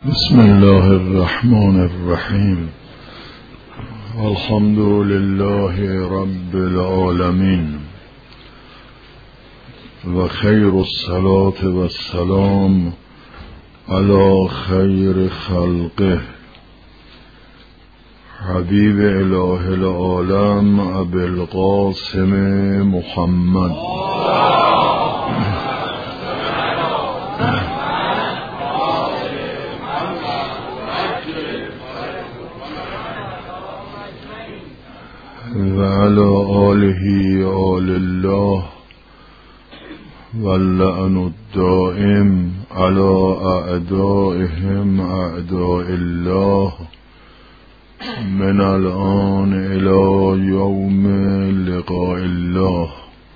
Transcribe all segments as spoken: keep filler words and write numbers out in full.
بسم الله الرحمن الرحیم. الحمد لله رب العالمین و خیر الصلاة و السلام علی خیر خلقه حبیب اله العالم ابی القاسم محمد و علی آله آل الله واللعن الدائم علی اعدائهم اعداء الله من الآن الى یوم لقاء الله.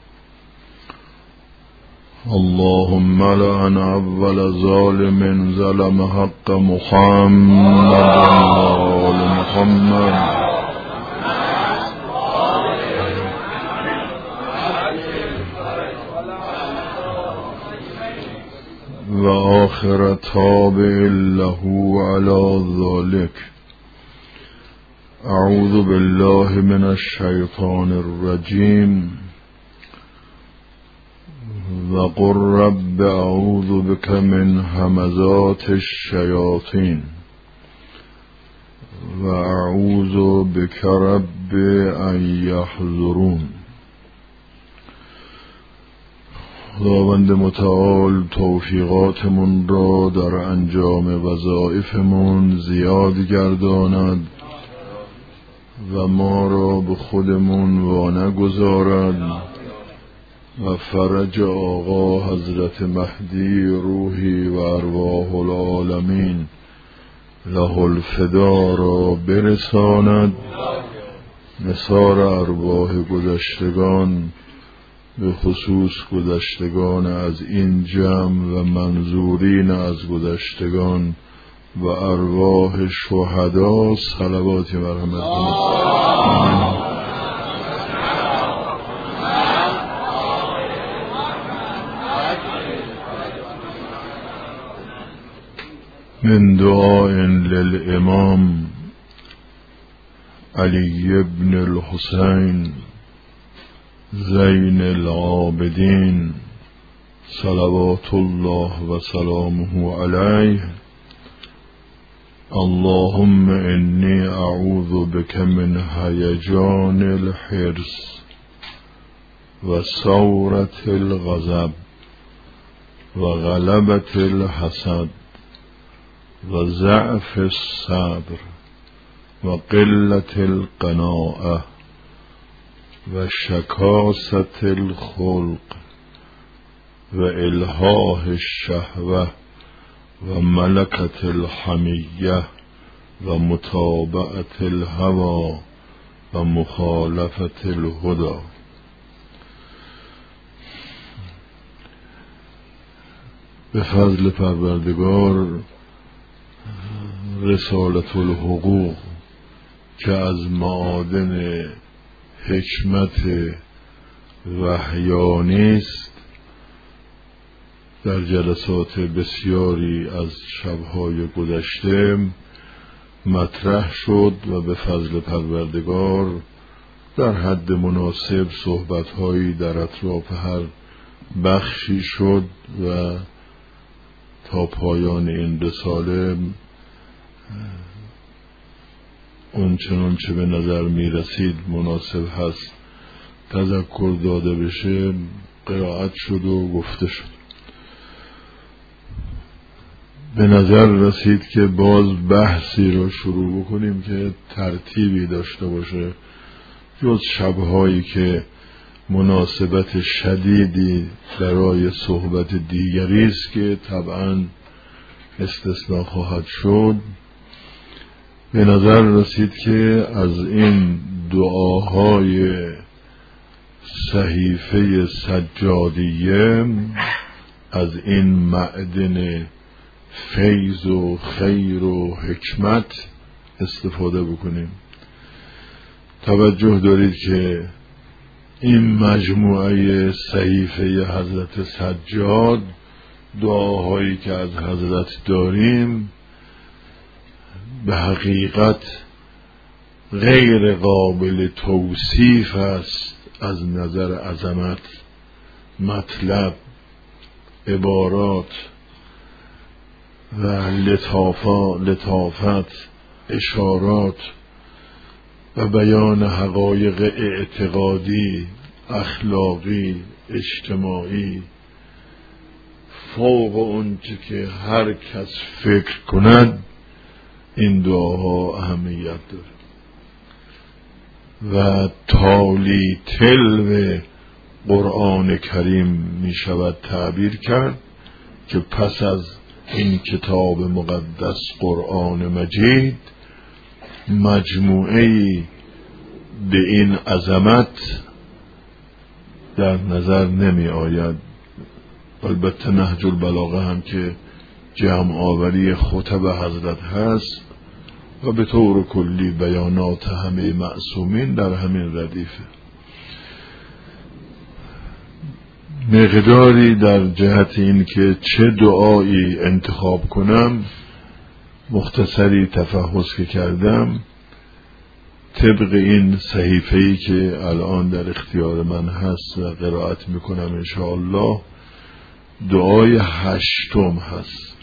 اللهم لعن اول ظالم ظلم حق محمد و آل محمد و آخر تابع له على ذلك. اعوذ بالله من الشیطان الرجیم و قل رب اعوذ بك من همزات الشیاطین و اعوذ بك رب ان یحضرون. خداوند متعال توفیقاتمون را در انجام وظایفمون زیاد گرداند و ما را به خودمون وانگذارد و فرج آقا حضرت مهدی روحی و ارواح العالمین له الفدا را برساند. نثار ارواح گذشتگان به خصوص گذشتگان از این جمع و منظورین از گذشتگان و ارواح شهدا صلواتی مرحمت کنید. من دعاء للامام علی ابن الحسین زین العابدین صلوات الله و سلامه علیه. اللهم انی اعوذ بک من هیجان الحرص و ثورة الغضب و غلبة الحسد و ضعف الصبر و قلة القناعة و شکاست الخلق و الحاح الشهوة و ملکت الحمیه و متابعت الهوى و مخالفت الهدى. به فضل پروردگار رسالت الحقوق که از معادن حکمت وحیانی است در جلسات بسیاری از شبهای گذشته مطرح شد و به فضل پروردگار در حد مناسب صحبتهایی در اطراف هر بخشی شد و تا پایان این رساله اون چنان چه به نظر می رسید مناسب هست تذکر داده بشه قرائت شد و گفته شد. به نظر رسید که باز بحثی رو شروع بکنیم که ترتیبی داشته باشه جز شبهایی که مناسبت شدیدی برای صحبت دیگری است که طبعا استثناء خواهد شد. به نظر رسید که از این دعاهای صحیفه سجادیه از این معدن فیض و خیر و حکمت استفاده بکنیم. توجه دارید که این مجموعه صحیفه حضرت سجاد دعاهایی که از حضرت داریم به حقیقت غیر قابل توصیف است از نظر عظمت، مطلب، عبارات و لطافات، لطافت، اشارات و بیان حقایق اعتقادی، اخلاقی، اجتماعی فوق اون چه که هر کس فکر کند این دعاها اهمیت داره و تالی تلو قرآن کریم می شود تعبیر کرد که پس از این کتاب مقدس قرآن مجید مجموعه‌ای به این عظمت در نظر نمی آید. البته نهج البلاغه هم که جمع آوری خطب حضرت هست و به طور کلی بیانات همه معصومین در همین ردیفه. مقداری در جهت این که چه دعایی انتخاب کنم مختصری تفحص که کردم، طبق این صحیفه‌ای که الان در اختیار من هست و قرائت میکنم انشاءالله، دعای هشتم هست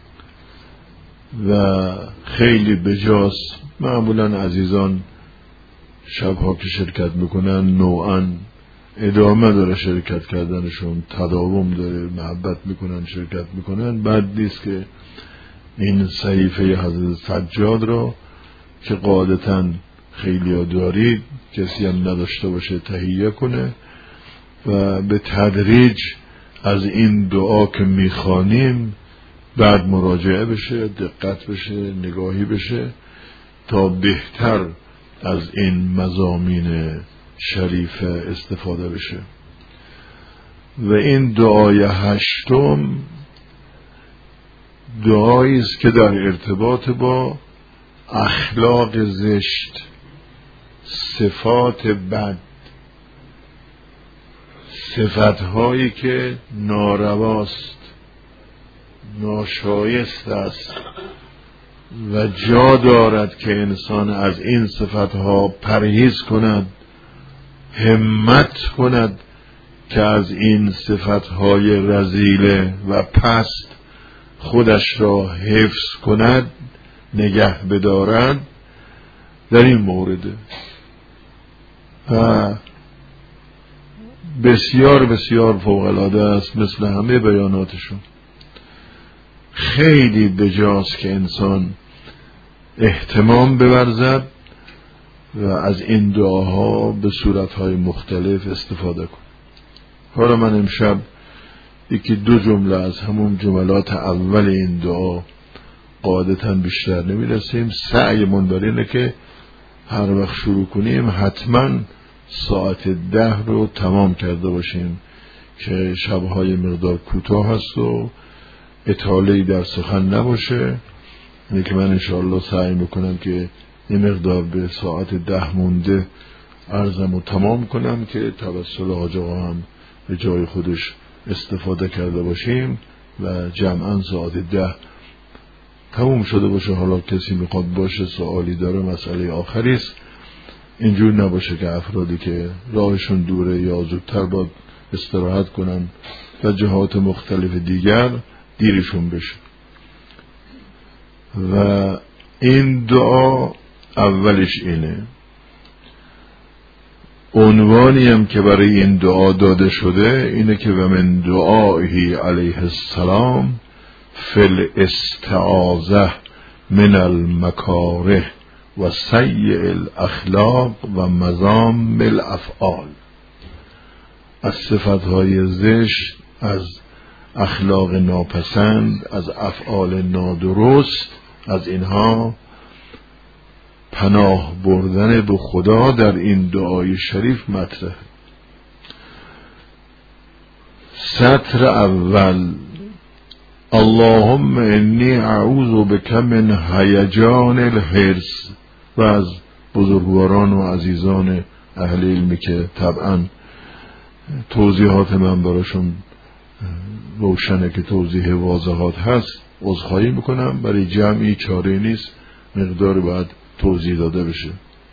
و خیلی بجاست. معمولا عزیزان شبها که شرکت میکنن نوعا ادامه داره شرکت کردنشون، تداوم داره، محبت میکنن، شرکت میکنن. بد نیست که این صحیفه حضرت سجاد را که قاعدتاً خیلی ها دارید، کسی هم نداشته باشه تهیه کنه و به تدریج از این دعا که میخوانیم بعد مراجعه بشه، دقت بشه، نگاهی بشه تا بهتر از این مضامین شریف استفاده بشه. و این دعای هشتم دعایی است که در ارتباط با اخلاق زشت، صفات بد، صفتهایی که نارواست، ناشایست است و جا دارد که انسان از این صفتها پرهیز کند، همت کند که از این صفتهای رذیله و پست خودش را حفظ کند، نگه بدارد. در این مورد و بسیار بسیار فوق‌العاده است، مثل همه بیاناتشون. خیلی بجاست که انسان اهتمام بورزد و از این دعاها به صورتهای مختلف استفاده کن. حالا من امشب یکی دو جمله از همون جملات اول این دعا، قاعدتاً بیشتر نمیرسیم، سعیمون بر اینه که هر وقت شروع کنیم حتما ساعت ده رو تمام کرده باشیم که شبهای مقدار کوتاه هست و اطاله‌ای در سخن نباشه. اینه که من انشاءالله سعی میکنم که این مقدار به ساعت ده مونده عرضم رو تمام کنم که توسل حاج آقا هم به جای خودش استفاده کرده باشیم و جمعاً ساعت ده تموم شده باشه. حالا کسی میخواد باشه، سوالی داره، مسئله آخری است، اینجور نباشه که افرادی که راهشون دوره یا زودتر باید استراحت کنن و جهات مختلف دیگر دیرشون بشه. و این دعا اولش اینه، عنوانی هم که برای این دعا داده شده اینه که و من دعائه علیه السلام فی الاستعاذة من المکاره و سیء الاخلاق و مذام الافعال. از صفتهای زشت، از اخلاق ناپسند، از افعال نادرست، از اینها پناه بردن به خدا در این دعای شریف مطرح. سطر اول: اللهم انی اعوذ بک من هیجان الحرص. و از بزرگواران و عزیزان اهل علمی که طبعا توضیحات من براشون روشنه که توضیح واضحات هست، عذرخواهی میکنم، برای جمعی چاره نیست، مقداری باید توضیح داده بشه.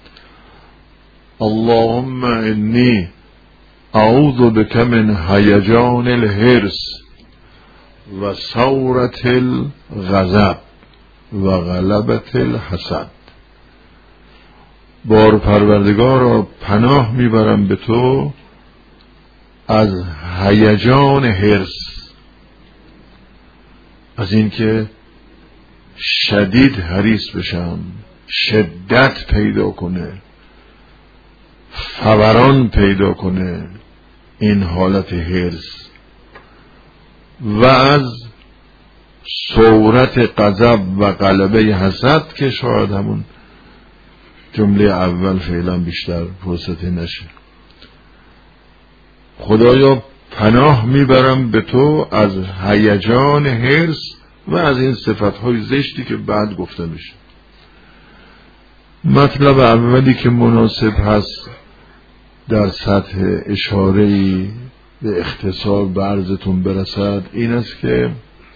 اللهم انی اعوذ بک من هیجان الحرص و ثورة الغضب و غلبة الحسد. بار پروردگارا پناه میبرم به تو از هیجان حرص، از اینکه شدید حریص بشم، شدت پیدا کنه، فوران پیدا کنه این حالت حرص، و از صورت غضب و غلبه حسد که شاید همون جمله اول فعلا بیشتر فرصتی نشه. خدایا پناه میبرم به تو از هیجان حرص و از این صفتهای زشتی که بعد گفته میشه. مطلب اولی که مناسب هست در سطح اشاره‌ای به اختصار به عرضتون برسد این است که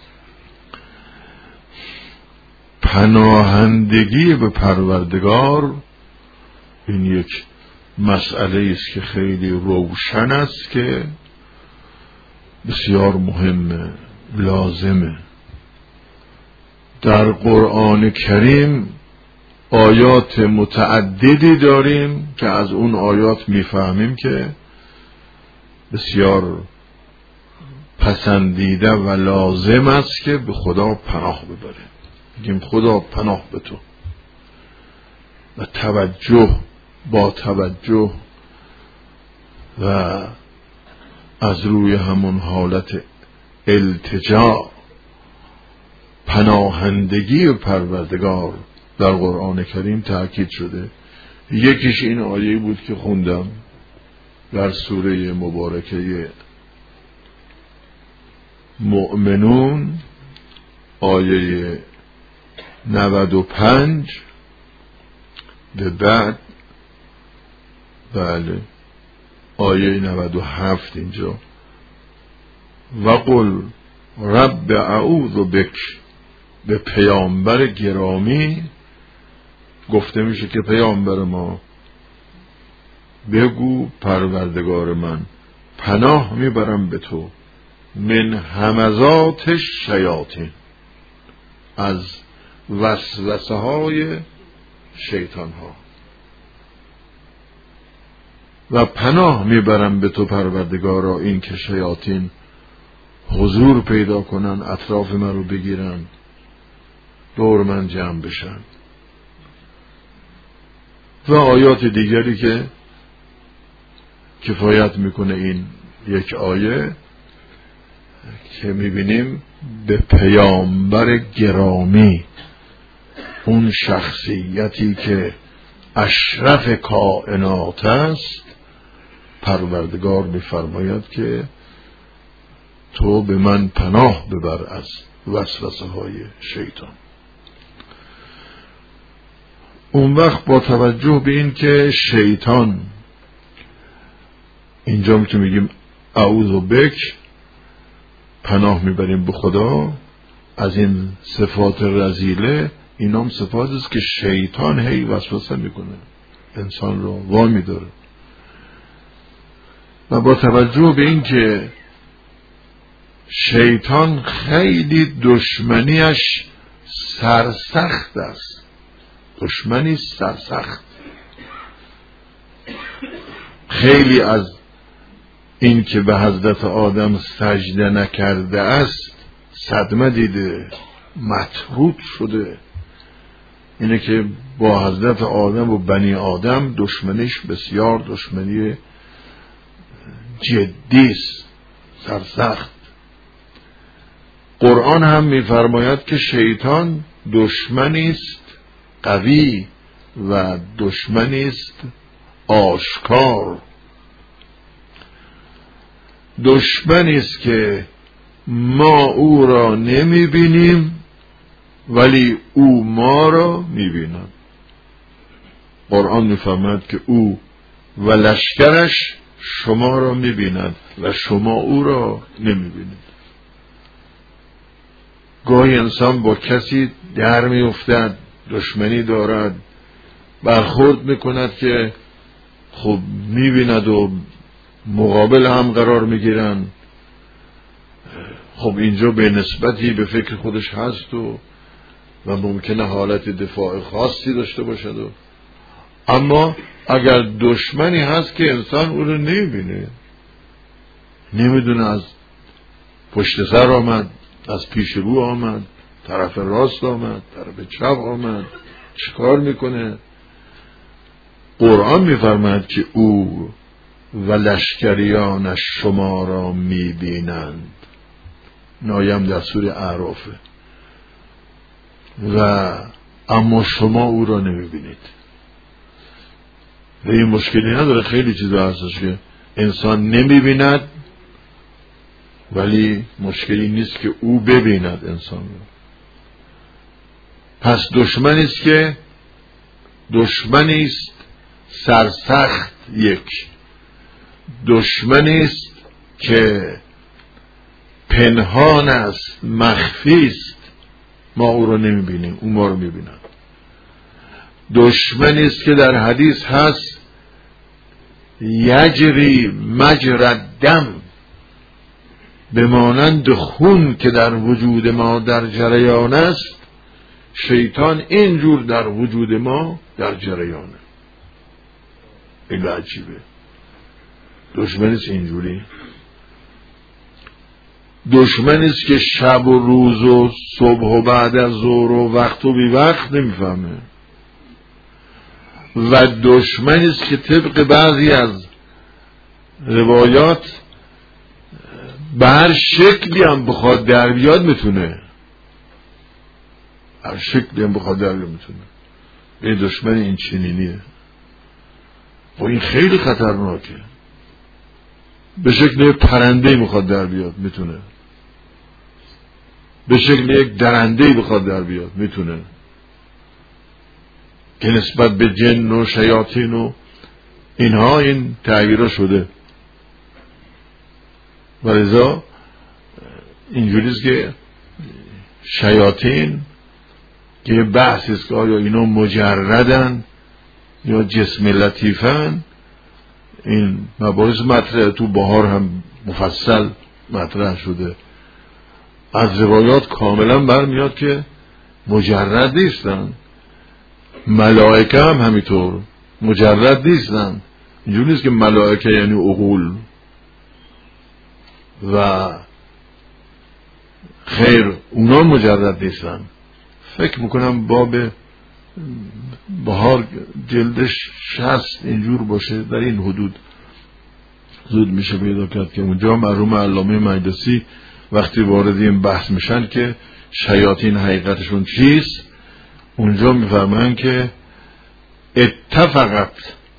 پناهندگی به پروردگار این یک مسئله است که خیلی روشن است که بسیار مهمه، لازمه. در قرآن کریم آیات متعددی داریم که از اون آیات میفهمیم که بسیار پسندیده و لازم است که به خدا پناه ببریم. بگیم خدا پناه به تو، و توجه با توجه و از روی همون حالت التجا پناهندگی پروردگار در قرآن کریم تأکید شده. یکیش این آیه بود که خوندم در سوره مبارکه مؤمنون آیه نود و پنج به بعد، بله آیه نود و هفت اینجا، و قل رب اعوذ بک، به پیامبر گرامی گفته میشه که پیامبر ما بگو پروردگار من پناه میبرم به تو من همزات شیاطین، از وسوسه های شیطان ها، و پناه میبرم به تو پروردگارا این که شیاطین حضور پیدا کنن، اطراف من رو بگیرن، دور من جمع بشن. و آیات دیگری که کفایت میکنه این یک آیه که میبینیم به پیامبر گرامی، اون شخصیتی که اشرف کائنات است، پروردگار میفرماید که تو به من پناه ببر از وسوسه های شیطان. اون وقت با توجه به این که شیطان اینجا که میگیم اعوذ بک، پناه میبریم به خدا از این صفات رذیله، اینام صفات است که شیطان هی وسوسه میکنه، انسان رو وامی داره. و با توجه به این که شیطان خیلی دشمنیش سرسخت است، دشمنی سرسخت، خیلی از این که به حضرت آدم سجده نکرده است صدمه دیده، مطرود شده. اینه که با حضرت آدم و بنی آدم دشمنیش بسیار دشمنی جدی است، سرسخت. قرآن هم می‌فرماید که شیطان دشمنی است قوی و دشمنی است آشکار، دشمنی است که ما او را نمی‌بینیم ولی او ما را می‌بیند. قرآن می‌فرماید که او و لشکرش شما را می‌بیند و شما او را نمی‌بینید. گاهی انسان با کسی در می‌افتد، دشمنی دارد، برخورد میکند که خب میبیند و مقابل هم قرار میگیرن. خب اینجا به نسبتی به فکر خودش هست و و ممکنه حالت دفاع خاصی داشته باشد و اما اگر دشمنی هست که انسان او رو نمیبینه، نمیدونه از پشت سر آمد، از پیش رو آمد، طرف راست آمد، طرف چپ آمد، چیکار میکنه؟ قرآن میفرماید که او و لشکریانش شما را میبینند. نایم در سوره اعرافه. و اما شما او را نمیبینید. و این مشکلی نداره، خیلی چیزا هستش که انسان نمیبیند ولی مشکلی نیست که او ببیند انسان را. پس دشمنی است که دشمنی است سرسخت، یک دشمنی است که پنهان است، مخفی است، ما او را نمیبینیم، او ما رو میبیند. دشمنی است که در حدیث هست یجری مجرى الدم، به مانند خون که در وجود ما در جریان است، شیطان اینجور در وجود ما در جریانه. این عجیبه. دشمنی است اینجوری، دشمنی است که شب و روز و صبح و بعد از ظهر و وقت و بی وقت نمیفهمه. و دشمنی است که طبق بعضی از روایات به هر شکلی هم بخواد در بیاد میتونه، هر شکلی هم بخواد در بیاد میتونه. این دشمن این چنینیه و این خیلی خطرناکه. به شکل پرنده میخواد در بیاد میتونه، به شکل یک درنده بخواد در بیاد میتونه، که نسبت به جن و شیاطین و اینها این تغییرها شده. و لذا اینجوریست که شیاطین که یه بحثی است که آیا اینا مجردن یا جسم لطیفن، این مباحث مطرح تو بهار هم مفصل مطرح شده. از روایات کاملا برمیاد که مجرد نیستن. ملائکه هم همینطور مجرد نیستن. اینجوری نیست که ملائکه یعنی عقول و خیر، اونا مجرد نیستن. فکر میکنم باب بهار جلدش شصت اینجور باشه، در این حدود زود میشه پیدا کرد که اونجا مرحوم علامه مجلسی وقتی وارد این بحث میشن که شیاطین حقیقتشون چیست، اونجا میفرمایند که اتفقت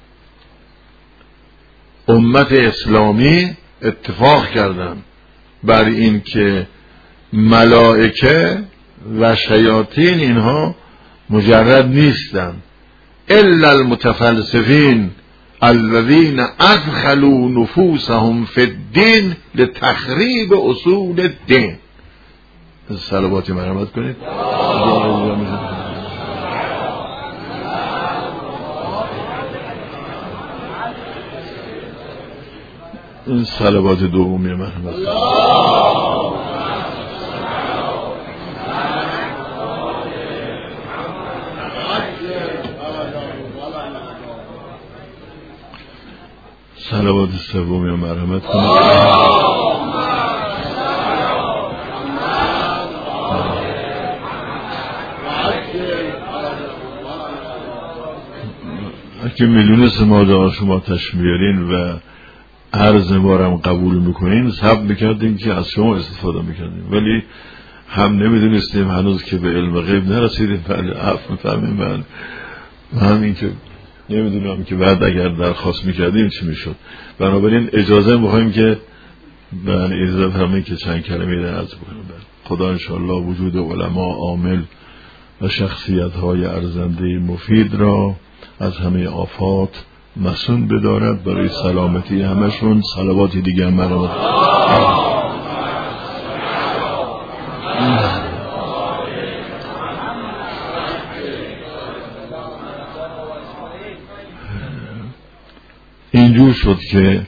امت اسلامی اتفاق کردن بر این که ملائکه و شیاطین اینها مجرد نیستن، الا المتفلسفین الذين ادخلوا نفوسهم في الدين لتخریب اصول الدین. صلواتی مرحمت کنید. این صلوات دومی مرحمت کنید. صلوات سومی مرحمت کنید. اگه میلیون سماده شما تشمیرین و عرض بارم قبول میکنین، حب میکردیم که از شما استفاده میکردیم، ولی هم نمیدونستیم هنوز که به علم غیب نرسیدیم. ولی عفو میفهمیم من و همین که نمیدونم که بعد اگر درخواست میکردیم چی میشد. بنابراین اجازه میخوایم که من اجازه همین که چند کلمه در عرض بکنم. خدا انشاءالله وجود علما عامل و شخصیت های ارزنده مفید را از همه آفات مسون بدارد، برای سلامتی همشون. صلواتی دیگه هم مرحمت. اینجور شد که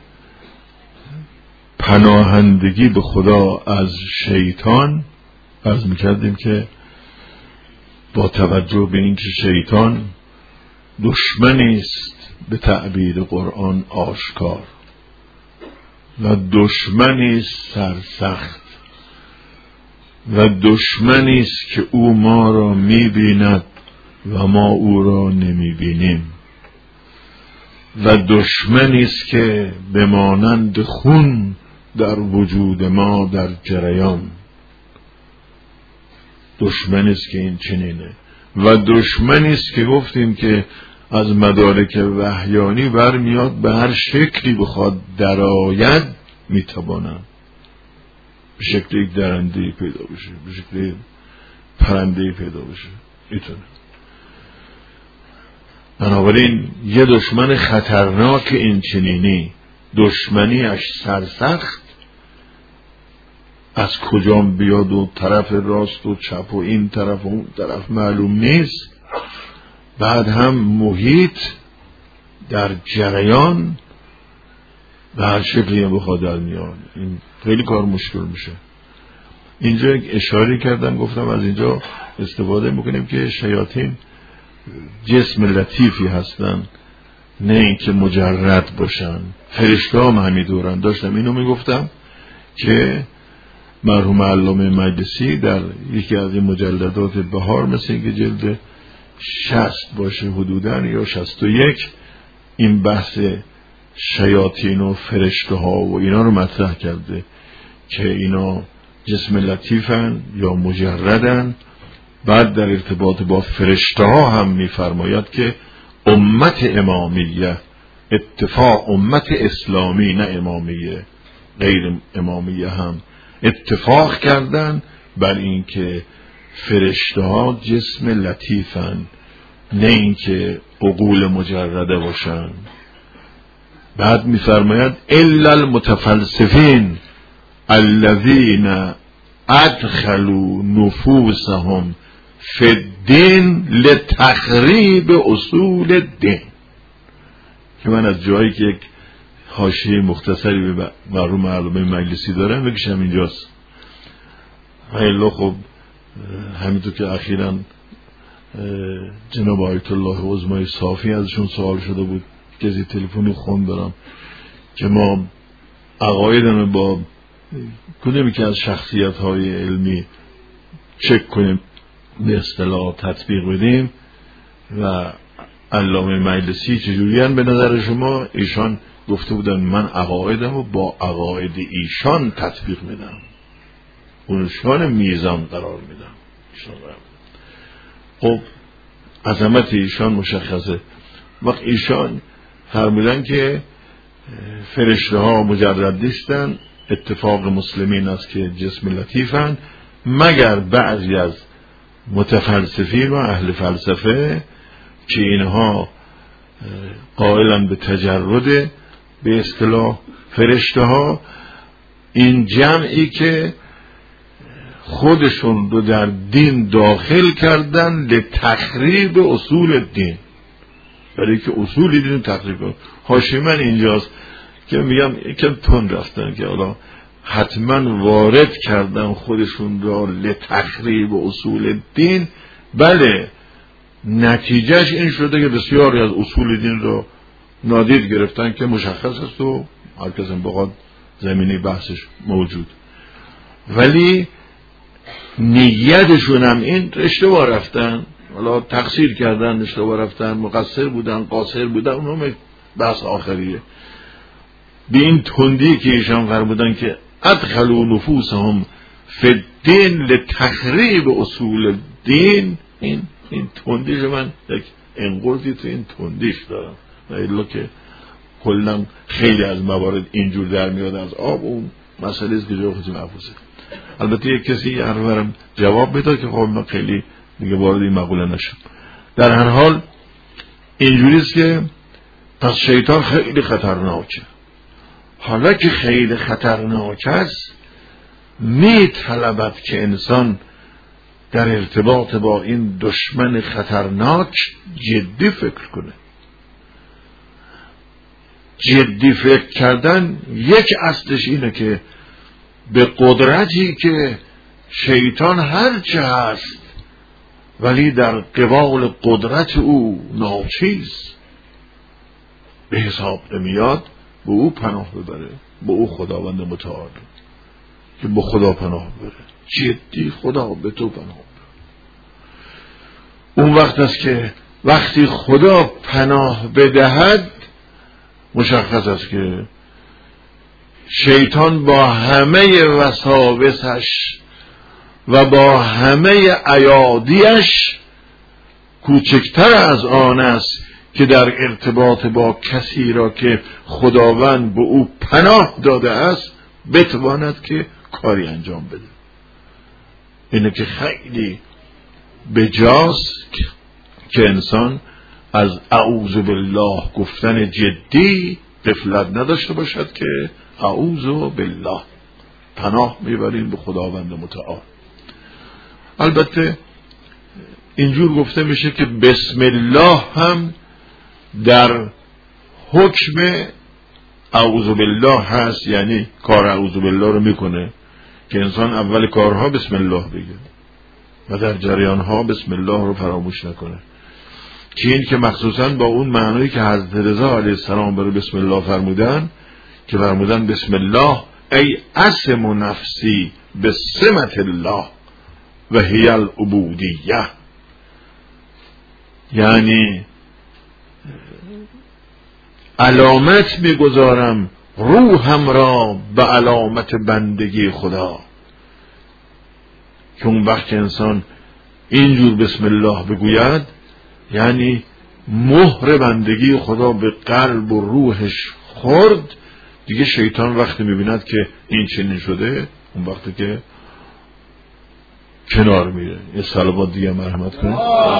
پناهندگی به خدا از شیطان، عرض میکردیم که با توجه به اینکه شیطان دشمنی است به تعبیر قرآن آشکار و دشمنی است سرسخت و دشمنی است که او ما را می‌بیند و ما او را نمی‌بینیم و دشمنی است که به مانند خون در وجود ما در جریان، دشمنی است که این چنینه و دشمنی است که گفتیم که از مدارک وحیانی برمیاد به هر شکلی بخواد درآید میتواند به شکل یک درنده‌ای پیدا بشه، به شکل پرنده‌ای پیدا بشه، میتونه. بنابراین یه دشمن خطرناک این چنینی دشمنیش سرسخت، از کجام بیاد و طرف راست و چپ و این طرف و اون طرف معلوم نیست، بعد هم محیط در جریان به هر شکلی هم بخواد در میاد، این خیلی کار مشکل میشه. اینجا اشاره کردم، گفتم از اینجا استفاده میکنیم که شیاطین جسم لطیفی هستن، نه اینکه مجرد باشن. فرشته هم همینطورن. داشتم اینو میگفتم که مرحوم علامه مجلسی در یکی از این مجلدات بهار، مثل اینکه جلد شصت باشه حدوداً یا شصت و یک، این بحث شیاطین و فرشته ها و اینا رو مطرح کرده که اینا جسم لطیفن یا مجردن. بعد در ارتباط با فرشته ها هم میفرماید که امت امامیه، اتفاق امت اسلامی نه امامیه، غیر امامیه هم اتفاق کردن بر این که فرشته ها جسم لطیفن، نه اینکه عقول مجرده باشن. بعد میفرماید الا المتفلسفین الذین ادخلوا نفوسهم فی الدین لتخریب اصول الدین، که من از جایی که یک حاشیه مختصری به مرحوم علامه مجلسی دارم بکشم اینجاست. خیلی خب همینطور که اخیراً جناب آیت الله عظمای صافی ازشون سوال شده بود، کسی تلفنی خون دارم که ما عقایدمون با کدومی که از شخصیت های علمی چک کنیم، به اصطلاح تطبیق بدیم، و علامه مجلسی چجوریان به نظر شما؟ ایشان گفته بودن من عقایدم رو با عقاید ایشان تطبیق میدم، اونشان میزان قرار میدم. خب عظمت ایشان مشخصه. وقت ایشان فرمودن که فرشته ها مجرد نیستن، اتفاق مسلمین است که جسم لطیفن، مگر بعضی از متفلسفین و اهل فلسفه که اینها قائلن به تجرد به اصطلاح فرشته ها، این جمعی که خودشون رو در دین داخل کردن لتخریب اصول دین، برای که اصول دین تخریب کنن. حاشیه من اینجاست که میگم یکم تون رفتن که حالا حتما وارد کردن خودشون را لتخریب اصول دین. بله، نتیجهش این شده که بسیاری از اصول دین رو نادید گرفتن که مشخص است و هر کس هم بخواد زمینه بحثش موجود، ولی نیتشون هم این اشتباه رفتن، حالا تقصیر کردن، اشتباه رفتن، مقصر بودن، قاصر بودن، اونم بحث آخریه. به این تندی که ایشان فرمودن که ادخلوا نفوسهم فی الدین لتخریب اصول الدین، این این تندیش من یک انقلتی تو این تندیش دارم، الا که کلا خیلی از موارد اینجور در میاد از آب. اون مسئله است که جای خودی محفوظه. البته یک کسی هرورم جواب بده که خب من خیلی دیگه وارد این مقوله نشم. در هر حال اینجوری است که پس شیطان خیلی خطرناکه. حالا که خیلی خطرناک است، می طلبد که انسان در ارتباط با این دشمن خطرناک جدی فکر کنه. جدی فکر کردن یک اصلش اینه که به قدرتی که شیطان هرچه هست ولی در قبال قدرت او ناچیز به حساب نمیاد، به او پناه ببره، به او خداوند متعال که به خدا پناه ببره. جدی خدا به تو پناه ببره. اون وقت است که وقتی خدا پناه بدهد مشخص است که شیطان با همه وساوسش و با همه ایادیش کوچکتر از آن است که در ارتباط با کسی را که خداوند به او پناه داده است بتواند که کاری انجام بده. اینه که خیلی بجاست که انسان از اعوذ بالله گفتن جدی غفلت نداشته باشد که اعوذ بالله پناه میبریم به خداوند متعال. البته اینجور گفته میشه که بسم الله هم در حکم اعوذ بالله هست، یعنی کار اعوذ بالله رو میکنه که انسان اول کارها بسم الله بگه و در جریانها بسم الله رو فراموش نکنه، که این که مخصوصا با اون معنی که حضرت رضا علیه السلام برای بسم الله فرمودن که فرمودن بسم الله ای اسم نفسی بسمت الله و هی العبودیه، یعنی علامت میگذارم روحم را به علامت بندگی خدا. که اون وقت انسان اینجور بسم الله بگوید یعنی مهر بندگی خدا به قلب و روحش خورد دیگه. شیطان وقتی میبیند که این چنین شده اون وقتی که کنار میره. یه صلوات دیگه مرحمت کنید.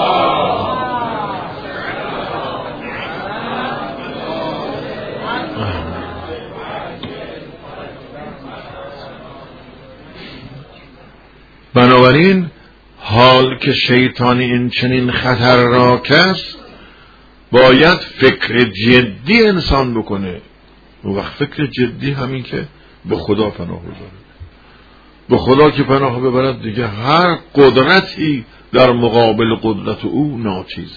بنابراین حال که شیطان این چنین خطرناک است باید فکر جدی انسان بکنه. اون وقت فکر جدی همین که به خدا پناه ببره. به خدا که پناه ببرد دیگه هر قدرتی در مقابل قدرت او ناچیزه.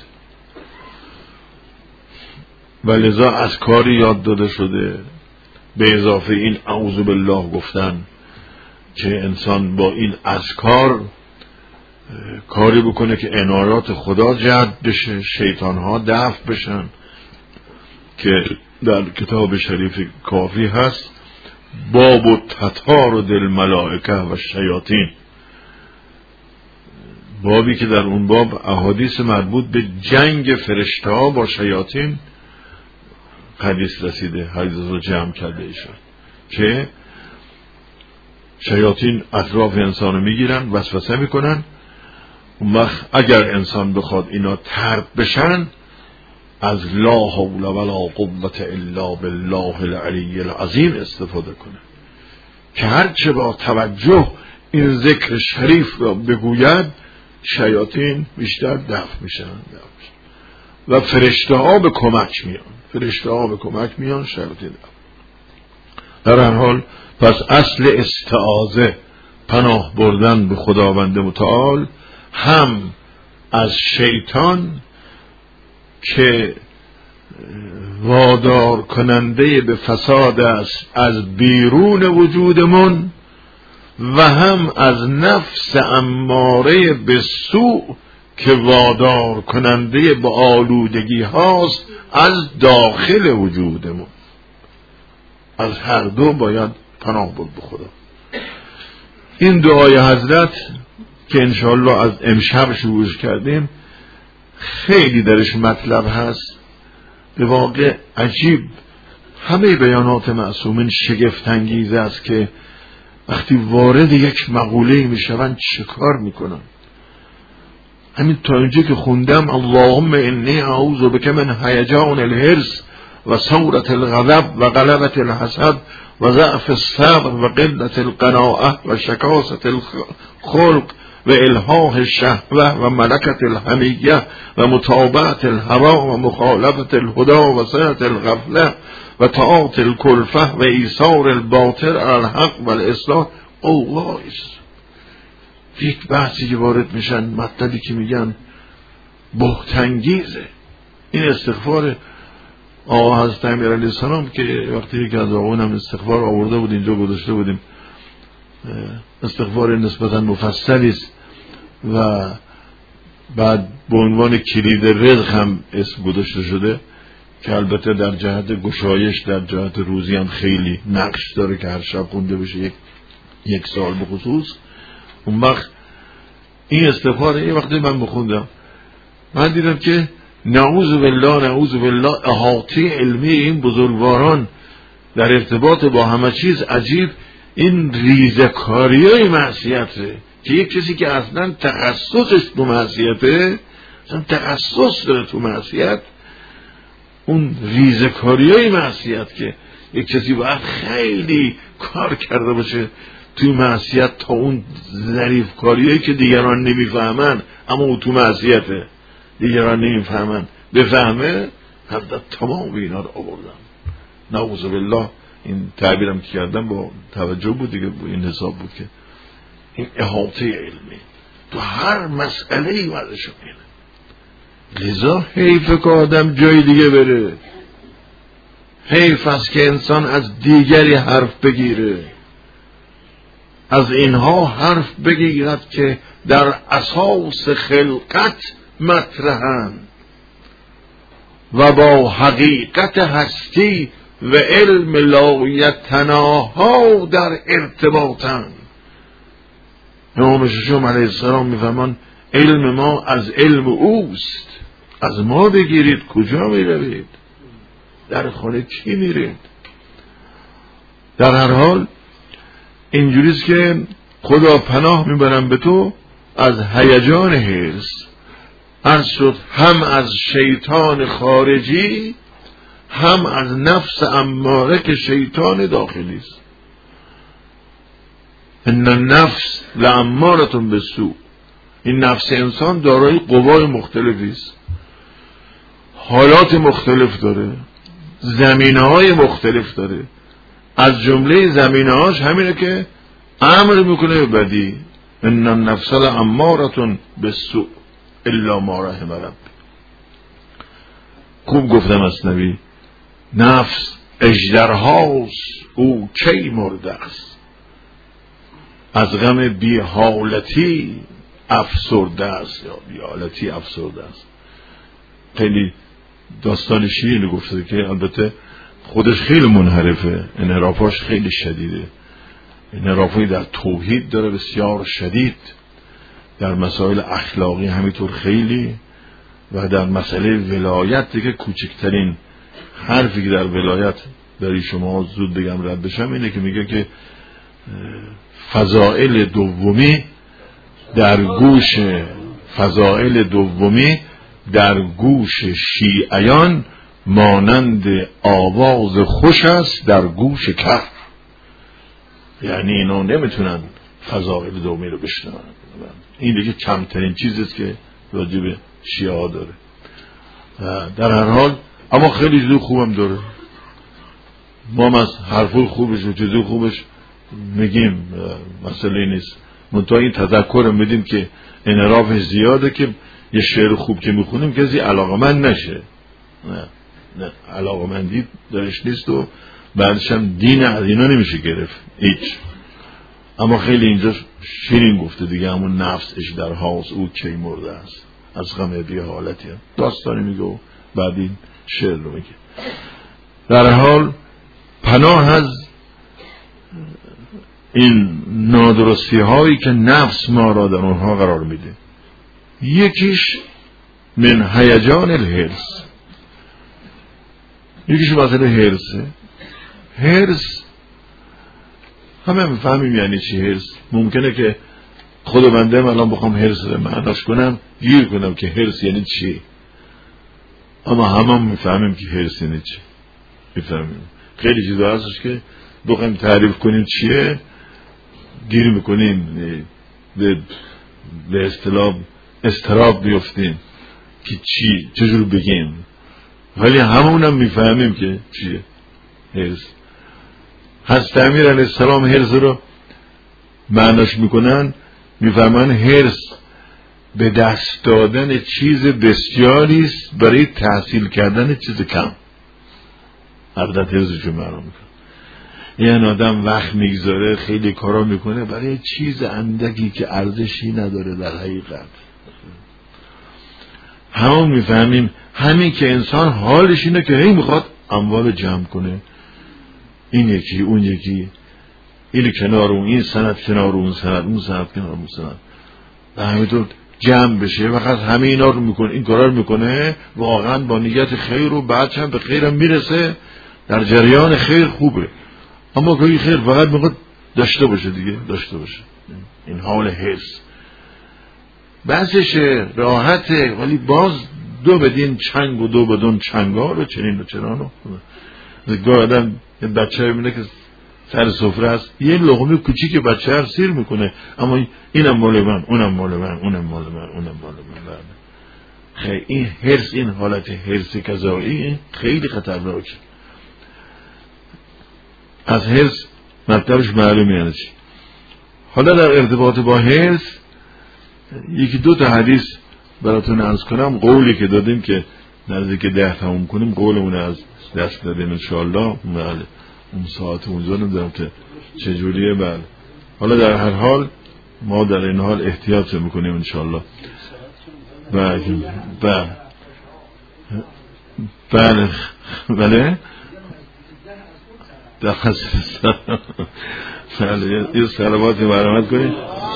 و لذا از کاری یاد داده شده به اضافه این اعوذ بالله گفتن که انسان با این اذکار کاری بکنه که عنایات خدا جلب بشه، شیطان ها دفع بشن، که در کتاب شریف کافی هست باب و تتار و دل ملائکه و شیاطین، بابی که در اون باب احادیث مربوط به جنگ فرشته ها با شیاطین حدیث رسیده، حدیث رو جمع کرده ایشان که شیاطین اطراف انسان رو میگیرن وسوسه میکنن. اون وقت اگر انسان بخواد اینا طرد بشن از لا حول ولا قوة الا بالله العلی العظیم استفاده کنه که هرچه با توجه این ذکر شریف را بگوید شیاطین بیشتر دفع میشن و فرشته ها به کمک میان فرشته ها به کمک میان شیاطین دفع. در هر حال پس اصل استعاذه پناه بردن به خداوند متعال هم از شیطان که وادار کننده به فساد است از بیرون وجودمون و هم از نفس اماره به سوء که وادار کننده به آلودگی هاست از داخل وجودمون. از هر دو باید پناه برد به خدا. این دعای حضرت که انشاءالله از امشب شروع کردیم خیلی درش مطلب هست، به واقع عجیب. همه بیانات معصومین شگفت انگیز است که وقتی وارد یک مقوله میشوند چه کار میکنن. همین تا اینجا که خوندم اللهم انی اعوذ بک من هیجان الحرص و ثورة الغضب و غلبة الحسد و ضعف الصبر و قلة القناعة و شکاسة الخلق و الحاح الشهوة و ملکة الحمیة و متابعة الهوى و مخالفة الهدى و سنة الغفلة و تعاطی الکلفه و ایثار الباطل علی الحق و الاصلاح اوغایست. یک بحثی که وارد میشن، مطلبی که میگن بهت‌انگیزه. این استغفار آقا حضرت امیر علیه السلام که وقتی یک از آقایون هم استغفار آورده بود اینجا گذاشته بودیم، استغفار نسبتا مفصلی است و بعد به عنوان کلید رزق هم اسم گذاشته شده که البته در جهت گشایش در جهت روزی هم خیلی نقش داره که هر شب خونده بشه یک یک سال به خصوص. اون وقت این استغفار یه وقتی من بخوندم من دیدم که نعوذ بالله نعوذ بالله احاطه علمی این بزرگواران در ارتباط با همه چیز عجیب، این ریزکاری های معصیته که یک کسی که اصلا تخصصش تو معصیته، اصلا تخصص داره تو معصیت، اون ریزکاری های معصیت که یک کسی باید خیلی کار کرده باشه توی معصیت تا اون ظریف کاریایی که دیگران نمیفهمن اما او تو معصیته دیگران نمیفهمن بفهمه، حضرت تمام اینا رو آوردم. نعوذ بالله. این تعبیرم که کردم با توجه بود دیگه، با این حساب بود که این احاطه علمی تو هر مسئله ای وضعشون اینه. لذا حیف که آدم جای دیگه بره، حیف است که انسان از دیگری حرف بگیره، از اینها حرف بگیرد که در اساس خلقت مطرحند و با حقیقت هستی و علم لا یتناها در ارتباطند. امام ششم علیه السلام میفرمان علم ما از علم اوست، از ما بگیرید کجا میروید، در خانه کی میرید. در هر حال اینجوریست که خدا پناه میبرم به تو از هیجان حرص، عرض شد هم از شیطان خارجی هم از نفس اماره که شیطان داخلی است. ان النفس لامارة بالسوء. این نفس انسان دارای قوای مختلفی است، حالات مختلف داره، زمینه‌های مختلف داره. از جمله زمینه‌هاش همینه که امر میکنه به بدی. ان النفس لامارة بالسوء الا ما رحم رب. خوب گفتم مثنوی، نفس اژدرهاست او کی مرده است، از غم بی حالتی افسرده است یا بی حالتی افسرده است. خیلی داستان شیرینی گفته که البته خودش خیلی منحرفه، انحرافاش خیلی شدیده، انحرافی در توحید داره بسیار شدید، در مسائل اخلاقی همینطور خیلی، و در مسئله ولایت دیگه کوچکترین حرفی که در ولایت برای شما زود بگم رد بشم اینه که میگه که فضائل دومی در گوش فضائل دومی در گوش شیعیان مانند آواز خوش است در گوش کفر. یعنی اینا نمیتونن فضائل دومی رو بشنون. این دیگه کمترین چیزیست که راجع به شیعه ها داره. در هر حال اما خیلی چیز خوبم داره. ما هم از حرفای خوبش و چیزای خوبش میگیم، مسئله نیست. منتها این تذکر میدیم که انحرافش زیاده که یه شعر خوب که میخونیم کسی علاقمند نشه. نه نه علاقمندی درش نیست و بعدش هم دین از اینا نمیشه گرفت هیچ. اما خیلی اینجا شیرین گفته دیگه، همون نفس اژدرهاست او کی مرده است، از غم بی حالتی هم داستانی میگه و بعد این شعر رو میگه. در حال پناه از این نادرستی هایی که نفس ما را در اونها قرار میده. یکیش من هیجان الحرص، یکیش مثلا حرصه. حرص همه میفهمیم یعنی چی حرص. ممکنه که خود بنده من الان بخوام حرص رو معناش کنم گیر کنم که حرص یعنی چی، اما همه هم میفهمیم که حرص یعنی چی. میفهمیم خیلی چیزا هستش که بخوایم تعریف کنیم چیه گیر میکنیم، به به اصطلاح استراب بیفتیم که چی چجور بگیم، ولی همون هم میفهمیم که چیه. هرس. حضرت امیر علیه السلام هرس رو معناش میکنن، میفهمن هرس به دست دادن چیز بسیاری است برای تحصیل کردن چیز کم. البته هرسشو معنا میکنه یعنی آدم وقت میگذاره خیلی کارا میکنه برای چیز اندکی که ارزشی نداره. در حقیقت همون میفهمیم همین که انسان حالش اینه که هی میخواد اموال جمع کنه، این یکی اون یکی، این کنار اون، این سند کنار اون سند، اون سند کنار اون سند، و همینطور جمع بشه. وقت همه اینا رو میکنه، این کارا رو میکنه واقعا با نیت خیر و بعد هم به خیرم میرسه، در جریان خیر خوبه، اما که خیر فقط میخواد داشته باشه دیگه، داشته باشه. این حال حس بحثشه، راحته، ولی باز دو بدین چنگ و دو بدون چنگار و چنین و چنان. گاه آدم یه بچه ها میبینه که سر سفره است، یه لقمه کوچیک بچه ها سیر میکنه، اما اینم مال من، اونم مال من، اونم مال من، اونم مال من. خیلی این حرص، این حالت حرص کذایی خیلی خطرناکه. از حرص مطلبش معلوم یعنی چی. حالا در ارتباط با حرص یکی دو تا حدیث براتون عرض کنم. قولی که دادیم که نزدیک ده تموم کنیم، قولمون از دست دادیم انشاءالله. بله اون ساعت اونجا نمیدونم که چجوریه. بله حالا در هر حال ما در این حال احتیاط میکنیم انشاءالله. بله بله بله بله در خصیص بله یه صلواتی مرحمت کنیم.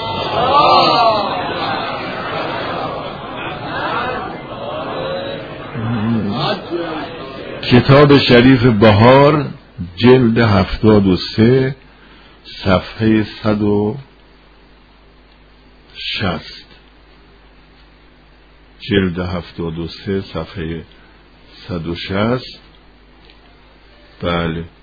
کتاب شریف بهار جلد هفتاد و سه صفحه صد و شست. جلد هفتاد و سه صفحه صد و شست. بله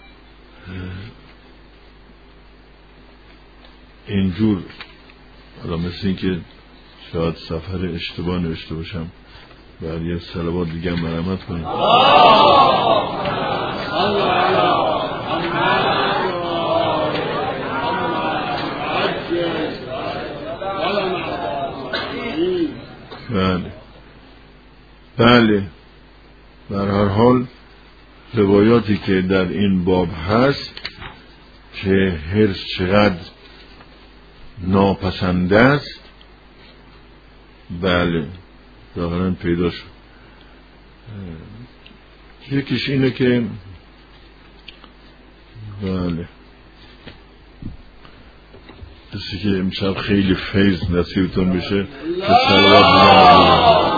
اینجور حالا مثل این که شاید سفر اشتباه نوشته باشم، بعد یه صلوات دیگه مرحمت کنیم. بله بله در هر حال روایاتی که در این باب هست که حرص چقدر ناپسند است، بله ظاهرا پیدا شد. یکیش اینه که بله کسی که امشب خیلی فیض نصیبتون بشه که صلوات بزنید.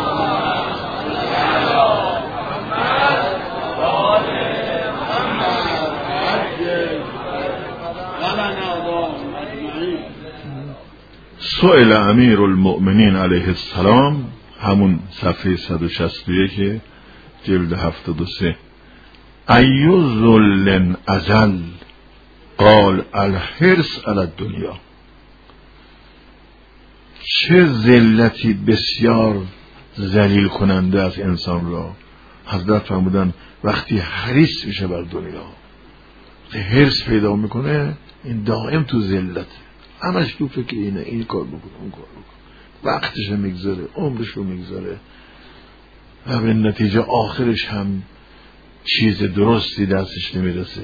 سئل امیر المؤمنین علیه السلام، همون صفحه صد و شصت و یک جلد هفتاد و سه، ایو ذل ازل قال الحرص علی الدنیا. چه ذلتی بسیار ذلیل کننده از انسان را. حضرت فرمودن وقتی حریص میشه بر دنیا، حرص پیدا میکنه، این دائم تو ذلت، همش تو فکر اینه، این کار بکن اون کار بکن، وقتش رو میگذاره، عمرش رو میگذاره، و به نتیجه آخرش هم چیز درستی دستش نمیرسه.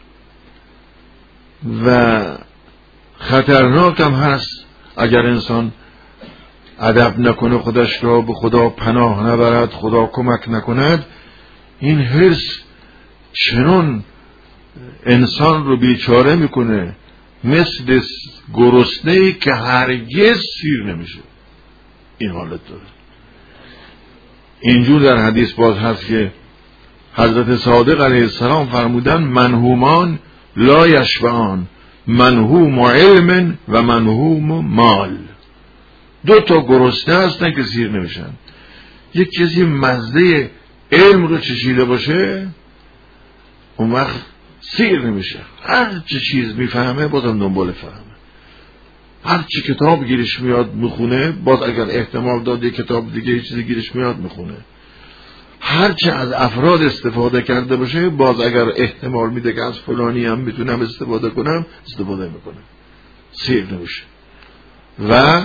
و خطرناک هم هست اگر انسان ادب نکنه، خودش را به خدا پناه نبرد، خدا کمک نکند، این حرص چنون انسان رو بیچاره میکنه، مثل گرسنه‌ای که هرگز سیر نمیشه. این حالت داره. اینجور در حدیث باز هست که حضرت صادق علیه السلام فرمودن منهومان لا یشبعان، منهوم علم و منهوم مال. دو تا گرسنه هستن که سیر نمیشن. یک کسی مزه علم رو چشیده باشه اون وقت سیر نمیشه، هر چه چیز میفهمه بازم دنبال فهمه، هر چه کتاب گیرش میاد میخونه، باز اگر احتمال داد یک کتاب دیگه یه چیزی گیرش میاد میخونه، هرچه از افراد استفاده کرده باشه باز اگر احتمال میده که از فلانی هم میتونم استفاده کنم استفاده میکنم، سیر نمیشه. و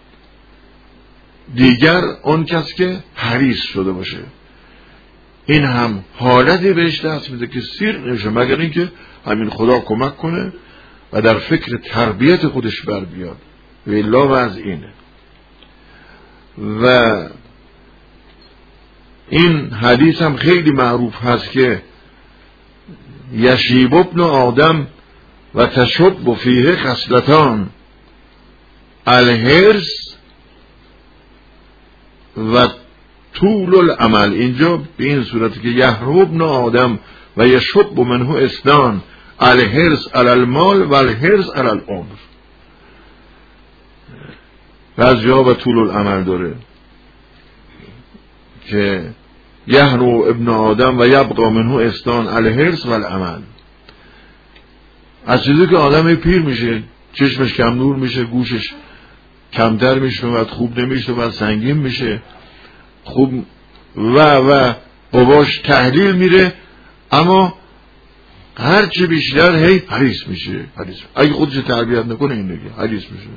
دیگر اون کس که حریص شده باشه این هم حالتی بهش دست میده که سیر نمیشه مگر اینکه همین خدا کمک کنه و در فکر تربیت خودش بر بیاد. و الا وضع اینه. و این حدیث هم خیلی معروف هست که یشیب ابن آدم و تشب فیه خصلتان الحرص و طول العمل. اینجا به این صورتی که یحرب ابن آدم و یشب منه اسنان الحرص علی المال و الحرص علی العمر. بعضی ها و طول العمل داره که یحرب ابن آدم و یبقى منه اسنان الحرص و العمل. از چیزی که آدم پیر میشه چشمش کم نور میشه، گوشش کمتر میشه و خوب نمیشه و سنگین میشه، خوب و و قواش تحلیل میره، اما هرچی بیشتر هی حریص میشه. حریص اگه خودش تربیت نکنه این دیگه حریص میشه.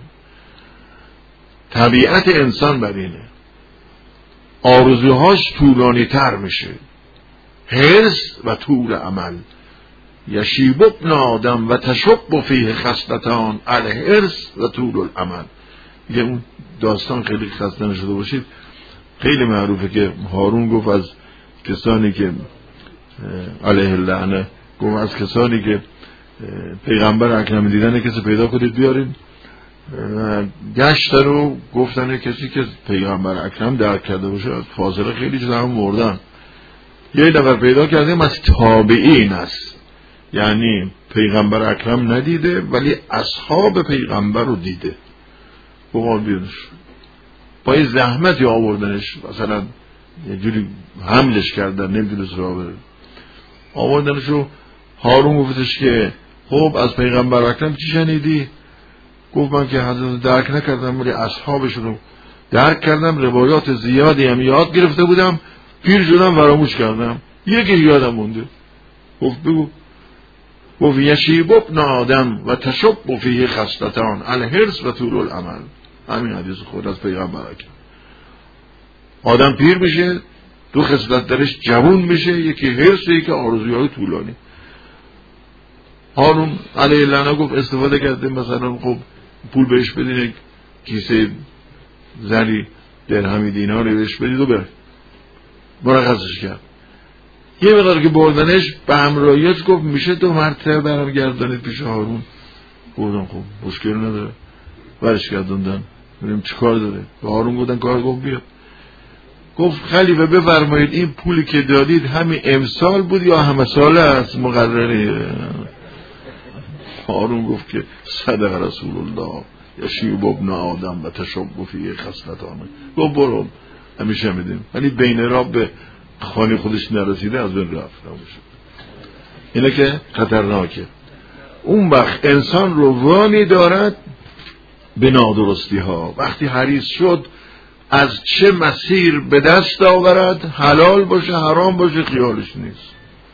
طبیعت انسان بر اینه، آرزوهاش طولانی تر میشه. حرص و طول عمل. یشیب ابن آدم و تشب فیه خصلتان الحرص و طول العمل. یه اون داستان خیلی خسته نشده باشید، خیلی معروفه که هارون گفت از کسانی که علیه اللعنه گفت از کسانی که پیغمبر اکرم دیدن کسی پیدا کنید بیارین. گشت رو گفتن کسی که پیغمبر اکرم درک کرده باشه از فاصله خیلی جدا هم مردن. یه نفر پیدا کردیم از تابعین است، یعنی پیغمبر اکرم ندیده ولی اصحاب پیغمبر رو دیده. بقال بیارنش با این زحمتی آوردنش، مثلا یه جوری حملش کردن نمیدونست راه بره، آوردنش رو. هارون گفتش که خب از پیغمبر اکرم چی شنیدی؟ گفت من که حضرت درک نکردم ولی اصحابش رو درک کردم، روایات زیادی هم یاد گرفته بودم، پیر شدم فراموش کردم، یکی یادم مونده. گفت بگو. گفت یشیب ابن آدم و تشب فیه خصلتان الحرص و طول العمل. همین حدیث خود از پیغمبر اکرم. آدم پیر میشه، دو خصلت درش جوون میشه، یکی حرص و یکی آرزوهای طولانی. هارون علیه اللعنه گفت استفاده کرده، مثلا خب پول بهش بدین، کیسه زری درهمی دیناری بهش بدید و بره، مرخصش کرد. یه مقدار که بردنش به همراهیش گفت میشه دو مرتبه برم گردانید پیش هارون. گفتم خب مشکل نداره، برش گردوندن، ببینیم چی کار داره. به هارون گفتن کار. گفت بیا. گفت خلیفه بفرمایید این پولی که دادید همین امسال بود یا همه ساله است مقرره؟ هارون گفت که صدق رسول الله یشیب ابن آدم و تشب فیه خصلتان. گفت برو همیشه میدیم، ولی بین را به خانه خودش نرسیده از بین رفت. اینه که خطرناکه. اون وقت انسان رو وانی دارد به نادرستی ها. وقتی حریص شد از چه مسیر به دست آورد، حلال باشه حرام باشه خیالش نیست،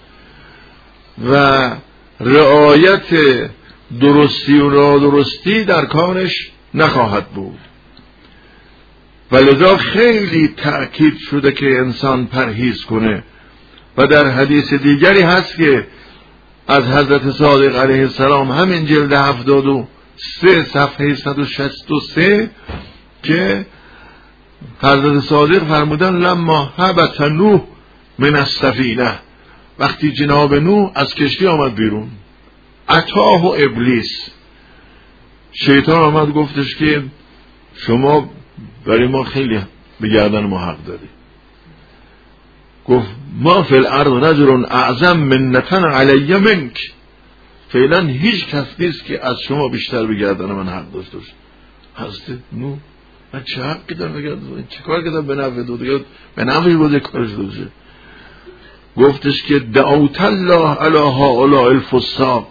و رعایت درستی و نادرستی در کارش نخواهد بود. ولذا خیلی تأکید شده که انسان پرهیز کنه. و در حدیث دیگری هست که از حضرت صادق علیه السلام همین جلد هفتاد و سه صفحه صد و شصت و سه که حضرت صادق فرمودن لما هبط نوح من السفینه، وقتی جناب نوح از کشتی آمد بیرون، اتاه و ابلیس، شیطان آمد گفتش که شما برای ما خیلی به گردن ما حق داری. گفت ما فی الارض رجل اعظم منتن علی منک، فعلا هیچ کس نیست که از شما بیشتر به گردن من حق داشته باشه. حضرت نوح من چه حقی دارم بگردم؟ چه کار کردم به نفع دو دیگه به نفعی بوده کارش داشته؟ گفتش که دعوت الله علی هؤلاء الفساق،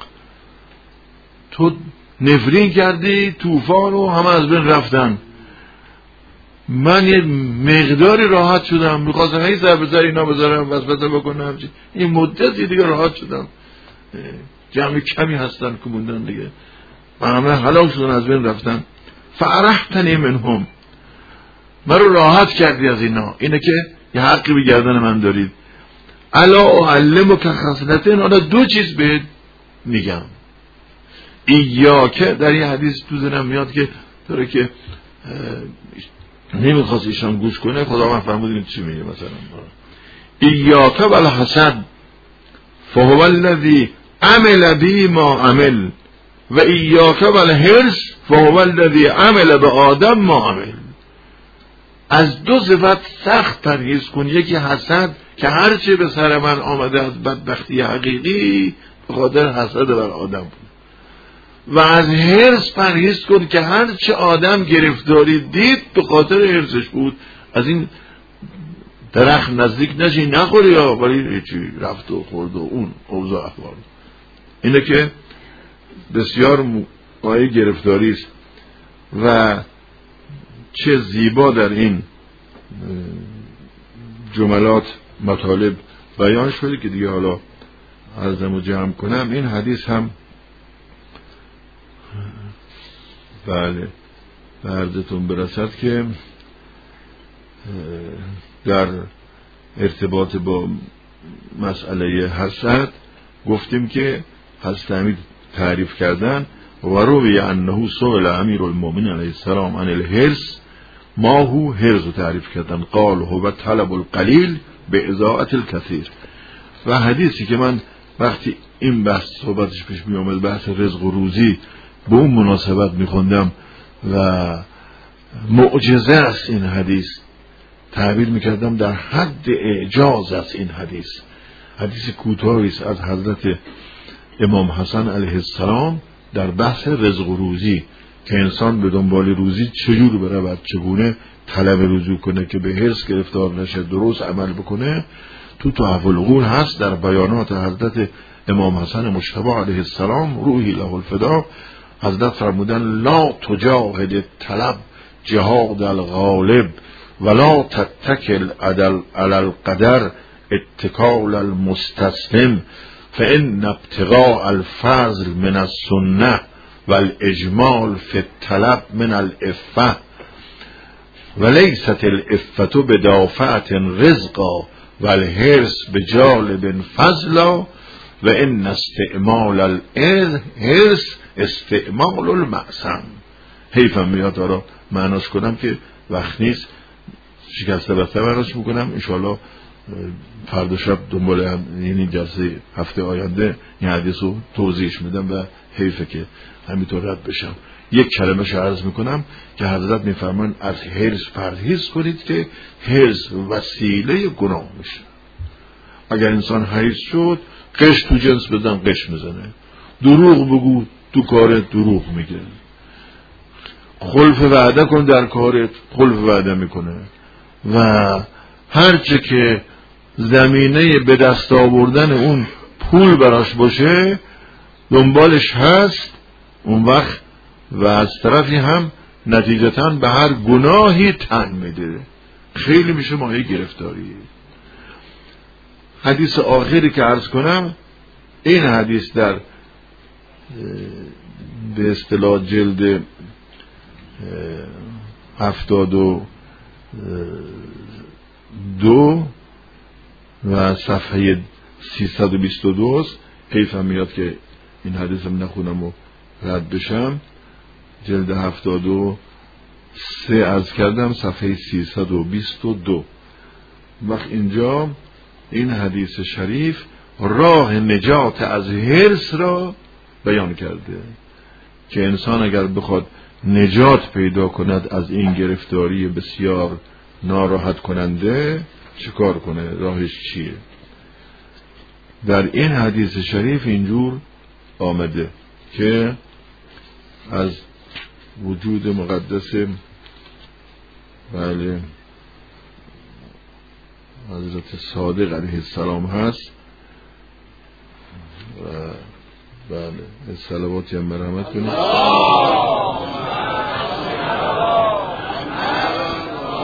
تو نفرین کردی طوفان و همه از بین رفتن، من یه مقداری راحت شدم، میخواستم هی سر به سر اینا بذارم وسوسه بکنم، این مدتی دیگه راحت شدم، جمع کمی هستن که موندن دیگه، همه هلاک شدن، از بین رفتن. فرحتنی منهم، من رو راحت کردی از اینا، اینه که یه حقی به گردن من دارید. الا اعلمک خصلتین، حالا دو چیز بهت میگم. ایاکه، در یه حدیث تو ذهنم میاد که داره که نمیخواست ایشان گوش کنه، خدا من فرمودین چی میگه، مثلا ایاکه والحسد فهو الذی عمل بی ما عمل و ایاکه والحرص فهو الذی عمل به آدم ما عمل. از دو صفت سخت پرهیز کن، یکی حسد که هرچه به سر من آمده از بدبختی حقیقی به خاطر حسد بر آدم بود، و از حرص پرهیز کن که هرچه آدم گرفتاری دید به خاطر حرصش بود. از این درخت نزدیک نشی نخوری یا ولی چی رفت و خورد و اون اوضاع احوال. اینه که بسیار مایه گرفتاری است و چه زیبا در این جملات مطالب بیان شده که دیگه حالا عرضمو جمع کنم. این حدیث هم بله به عرضتون برسد که در ارتباط با مسئله حسد گفتیم که حضرت امیر تعریف کردن و روی انه سئل امیر المؤمنین علیه السلام عن الحرص ما هو حرص تعریف کردن، قال هو طلب القلیل به اضاعت الکثیر. و حدیثی که من وقتی این بحث صحبتش پیش می آمد، بحث رزق و روزی، به اون مناسبت می خوندم و معجزه است این حدیث تعبیر می کردم، در حد اعجاز است این حدیث. حدیث کوتاهی است از حضرت امام حسن علیه السلام در بحث رزق و روزی که انسان به دنبال روزی چجور برود، چگونه طلب روزی کنه که به حرص گرفتار نشه، درست عمل بکنه. تو تحف العقول هست در بیانات حضرت امام حسن مجتبی علیه السلام روحی له الفدا. حضرت فرمودن لا تجاهد طلب جهاد الغالب ولا تتکل علی القدر اتکال المستسلم فان ابتغاء الفضل من السنه والاجمال فی الطلب من العفه ولیست العفه بدافعه رزقا والحرص بجالب فضلا و ان استعمال الحرص استعمال المعصم. حیفم میاد آرا معناش کنم که وقت نیست، شکسته بسته معناش میکنم. انشاءالله فردا شب دنبال هم، یعنی جلسه هفته آینده این حدیث رو توضیحش میدم و حیفه که همینطور رد بشم. یک کلمه شو عرض میکنم که حضرت میفرمان از حرص پرهیز کنید که حرص وسیله گناه میشه. اگر انسان حریص شد قش تو جنس بزن قش میزنه، دروغ بگو تو کارت دروغ میگه، خلف وعده کن در کارت خلف وعده میکنه و هرچه که زمینه به دست آوردن اون پول براش باشه دنبالش هست اون وقت، و از طرفی هم نتیجتاً به هر گناهی تن میده، خیلی میشه مایه گرفتاری. حدیث آخری که عرض کنم این حدیث در به اصطلاح جلد هفتاد و دو و صفحه سیصد و بیست و دو است. حیفم میاد که این حدیث هم نخونم و رد بشم. جلد هفتاد و سه عرض کردم صفحه سیصد و بیست و دو. وقت اینجا این حدیث شریف راه نجات از حرص را بیان کرده که انسان اگر بخواد نجات پیدا کند از این گرفتاری بسیار ناراحت کننده چیکار کنه، راهش چیه. در این حدیث شریف اینجور آمده که از وجود مقدس بله حضرت صادق علیه السلام هست و بله صلواتی هم مرحمت کنید.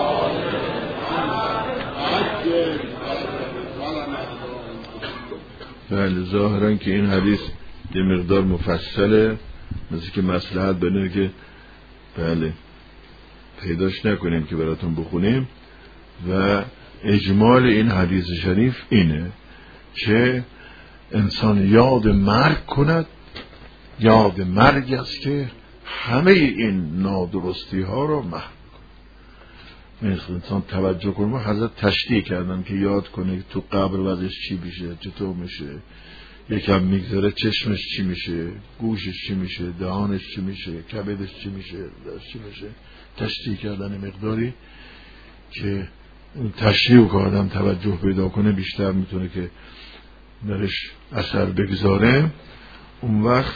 بله ظاهرا که این حدیث یه مقدار مفصله، مثل که مصلحت بنه که بله پیداش نکنیم که براتون بخونیم. و اجمال این حدیث شریف اینه که انسان یاد مرگ کند. یاد مرگ است که همه این نادرستی ها رو محو کنه. مثل انسان توجه کنه. حضرت تشریح کردن که یاد کنه تو قبر وضعش چی میشه، چطور میشه، یکم میگذره چشمش چی میشه، گوشش چی میشه، دهانش چی میشه، کبدش چی میشه، دستش چی میشه. تشریح کردن مقداری که اون تشریح که آدم توجه پیدا کنه بیشتر میتونه که درش اثر بگذاره. اون وقت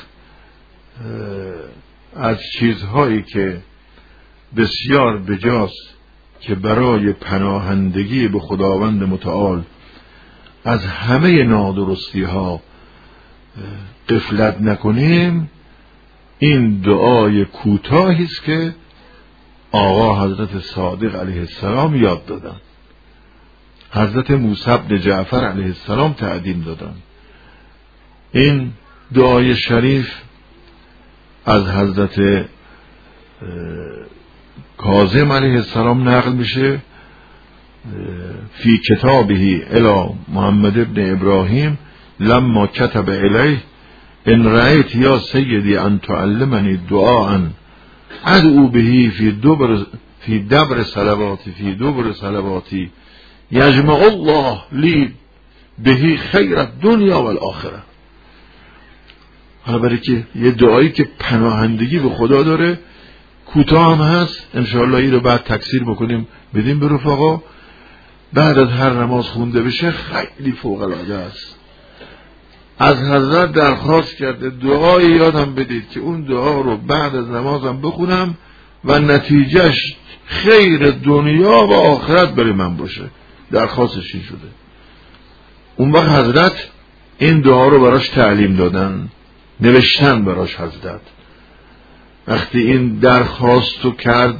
از چیزهایی که بسیار بجاست که برای پناهندگی به خداوند متعال از همه نادرستی ها غفلت نکنیم، این دعای کوتاهی است که آقا حضرت صادق علیه السلام یاد دادن، حضرت موسی بن جعفر علیه السلام تعلیم دادن. این دعای شریف از حضرت کاظم علیه السلام نقل میشه فی کتابه الی محمد ابن ابراهیم لما کتب الیه ان رأیت یا سیدی ان تعلمنی دعاء ادعو بهی فی دبر فی دبر صلواتی فی دبر صلواتی یجمع الله لی بهی خیر الدنیا و الاخره. حالا برای که یه دعایی که پناهندگی به خدا داره، کوتاه هم هست، انشاءالله این رو بعد تکثیر بکنیم بدیم به رفقا. بعد از هر نماز خونده بشه خیلی فوق العاده است. از حضرت درخواست کرده دعای یادم بدید که اون دعا رو بعد از نمازم بخونم و نتیجهش خیر دنیا و آخرت برای من باشه. درخواستش این شده. اون وقت حضرت این دعا رو براش تعلیم دادن، نوشتن براش حضرت. وقتی این درخواست رو کرد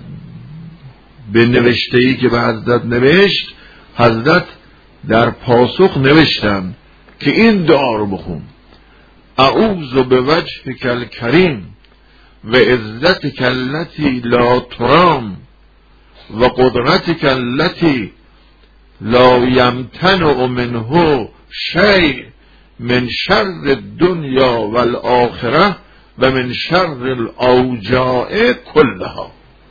به نوشته‌ای که به حضرت نوشت، حضرت در پاسخ نوشتن که این دعا رو بخون: اعوذ بوجهک الکریم و عزتک التی لا ترام و قدرتک التی لا یمتنع منه شیء من شر الدنیا والآخره و من شر الاوجاع کلها.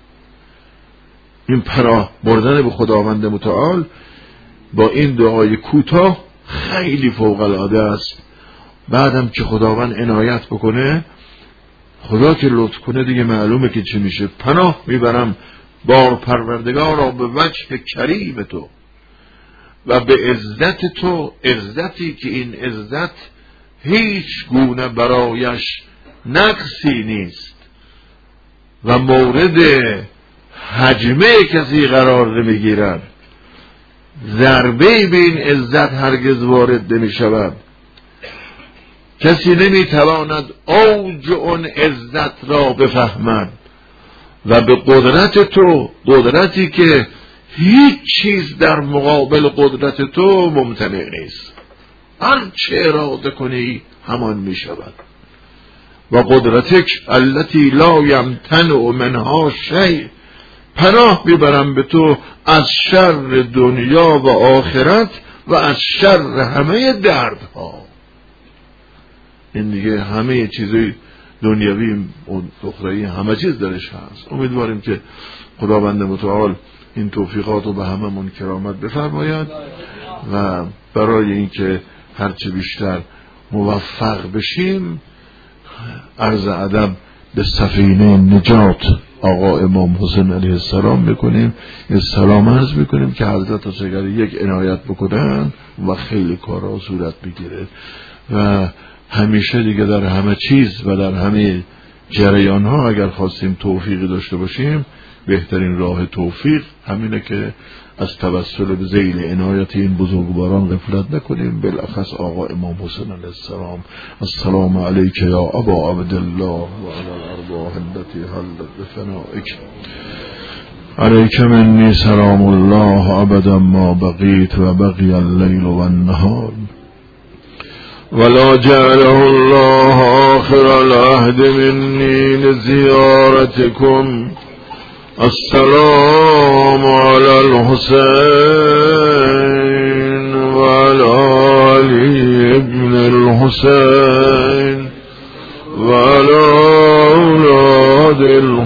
این پناه بردن به خداوند متعال با این دعای کوتاه خیلی فوق العاده است. بعدم که خداوند عنایت بکنه، خدا که لطف کنه دیگه معلومه که چی میشه. پناه میبرم بار پروردگارا به وجه کریم تو و به عزت تو، عزتی که این عزت هیچ گونه برایش نقصی نیست و مورد حجمه کسی قرار نمیگیرد، ضربه به این عزت هرگز وارد نمی شود. کسی نمیتواند اوج اون عزت را بفهمد و به قدرت تو، قدرتی که هیچ چیز در مقابل قدرت تو ممتنع نیست، هر چه اراده کنی همان می شود. و قدرتک التی لا یمتنع منها شیء، پناه میبرم به تو از شر دنیا و آخرت و از شر همه دردها. این دیگه همه چیزای دنیوی و اخروی همه چیز درش هست. امیدواریم که خداوند متعال این توفیقات رو به هممون کرامت بفرماید و برای اینکه هرچه بیشتر موفق بشیم عرض ادب به سفینه نجات آقا امام حسین علیه السلام بکنیم، یه سلام عرض بکنیم که حضرت اگر یک عنایت بکنن و خیلی کارها صورت بگیره و همیشه دیگه در همه چیز و در همه جریان ها اگر خواستیم توفیقی داشته باشیم، بهترین راه توفیق همینه که از توسل به ذیل عنایت این بزرگواران غفلت نکنیم، بالاخص آقا امام حسین علیه السلام. السلام علیک یا ابا عبدالله و علی الارواح التي حلت بفنائک علیک منی سلام الله ابدا ما بقیت و بقی اللیل و النهار ولا جعله الله آخر العهد منی لزیارتکم. السلام علی الحسین و علی علی ابن الحسین و علی اولاد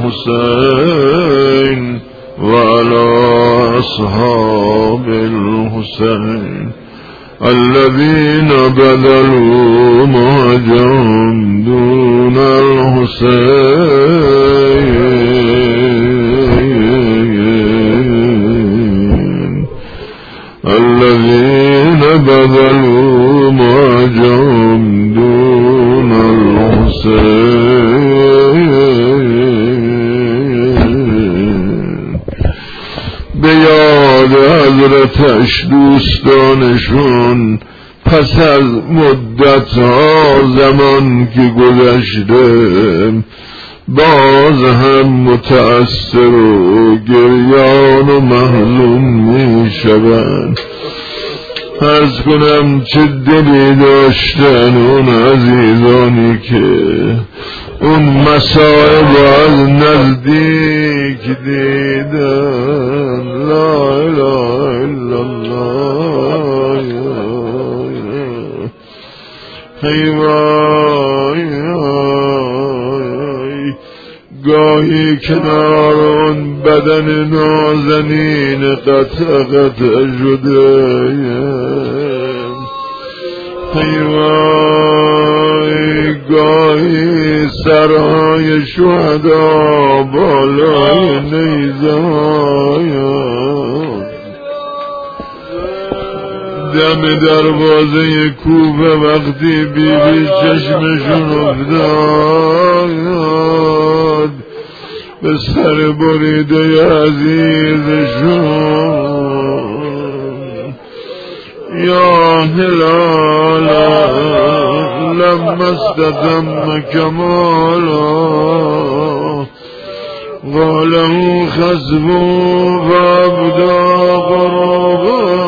الحسین و علی اصحاب الحسین الذين بذلوا مهجهم دون الحسين الذين بذلوا مهجهم دون الحسين. به یاد حضرتش دوستانشون پس از مدت ها زمان که گذشته باز هم متأثر و گریان و محزون می شوند. عرض کنم چه دلی داشتن اون عزیزانی که اون مصائب از نزدیک دیدن. لا اله الا الله. ای وای گاهی کنار اون بدن نازنین قطع قطع شده. ای وای گاهی سرهای شهدا بالای نیزه دم دروازه کوفه وقتی بی بی چشمشون افتاد به سر بریده عزیزشون. یا هلالا لما استتم کمالا قاله خسبو فابدا قرابا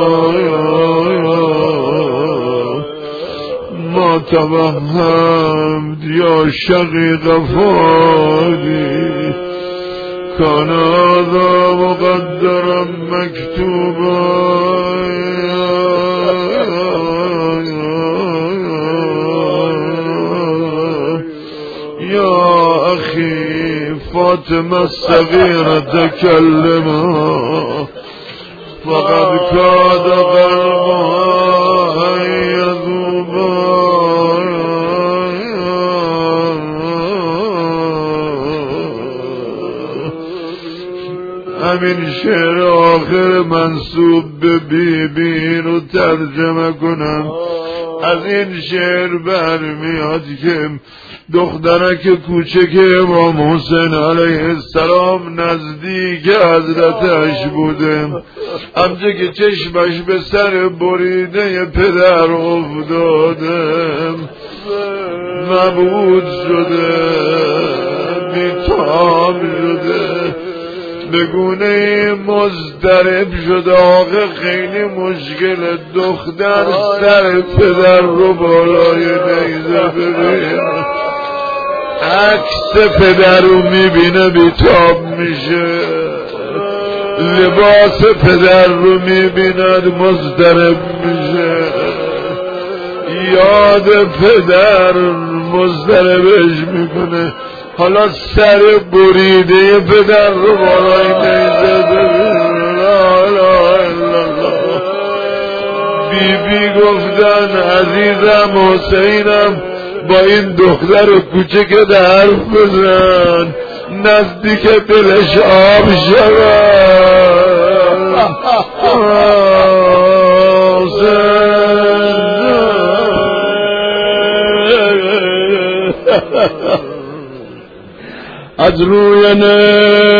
ما توهمت یا شقیق فادی کان هذا مقدرا مکتوبا. یا اخی فاطمه الصغیره تکلما فقد کاد قلبها یذوبا. همین شعر آخر منصوب به بی بی رو ترجمه کنم. از این شعر برمیاد که دخترک کوچک امام حسین علیه السلام نزدیک حضرتش بوده. همچه که چشمش به سر بریده پدر افتاده مبعوض شده بیتاب شده بگونه مضطرب شده. آقا خیلی مشکل دختر سر پدر رو بالای نیزه ببین عکس پدر رو میبینه بیتاب میشه. لباس پدر رو میبیند مضطرب میشه. یاد پدر مضطربش میکنه. حالا سر بریده پدر رو بالای نیزه ببین. لا اله الا الله. بی بی گفتن عزیزم حسینم با این دختر کوچک حرف بزن نزدیک دلش آب شود. از روی نه